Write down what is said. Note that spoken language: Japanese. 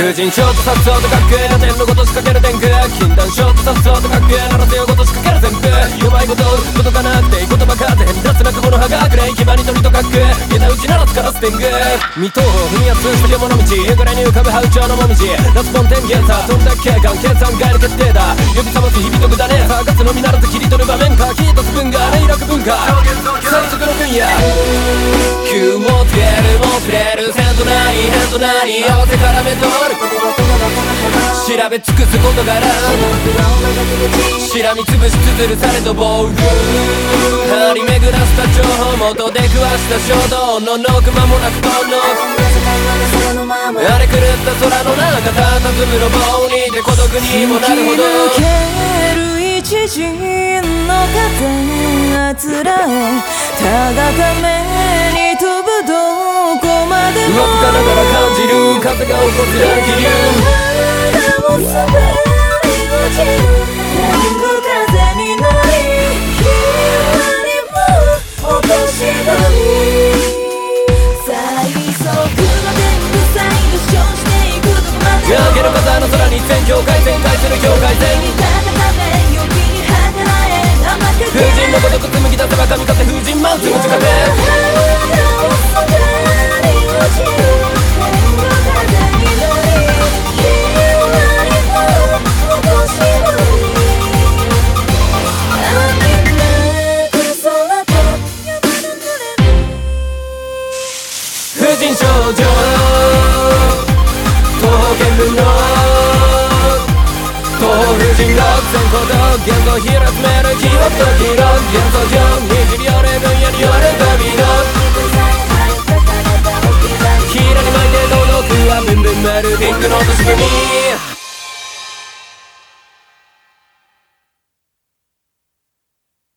婦人ショートさっそうとかっけーな点のこと仕掛ける天空禁断ショートさっそうとかっけーならせよごと仕掛ける全部うまいことことかなくていい言葉かって変脱なくこの葉がくれ決まり鳥とかっけー枝打ちならつからステング未踏歩踏みやすして山の道夕暮れに浮かぶハウチョウのもみじ夏本天ゲーサー飛んだ警官計算外の決定だ呼び覚ます日々とくだねサーカスのみならず切り取る場面かキーとスプーンが霊楽文化最速の分野急をつけるもつれる線となり変となり合わせからめとる調べ尽くすことからしらみつぶしつづるされと防具張り巡らせた情報元で食わした衝動ののく間もなくこの荒れ狂った空の中たたずむ路傍にいて孤独にもなるほど抜ける一陣の風あつらえたがために飛ぶどこまでもわずかながら感じる風が起こす乱気流体も滑り落ちる吹く風に乗りひわりも落としどり最速の天狗サイドショーしていくどこまでも焼ける風の空に全境界旋回する境界線風神のごとく紡ぎ出せば神風風神マウス打ち風風神少女東方見聞の東方風神6千個と現像広集める記憶と記録幻想上にじり寄れ分野による旅のヒーラに巻いてどのくはブンブン丸ピンクの都市組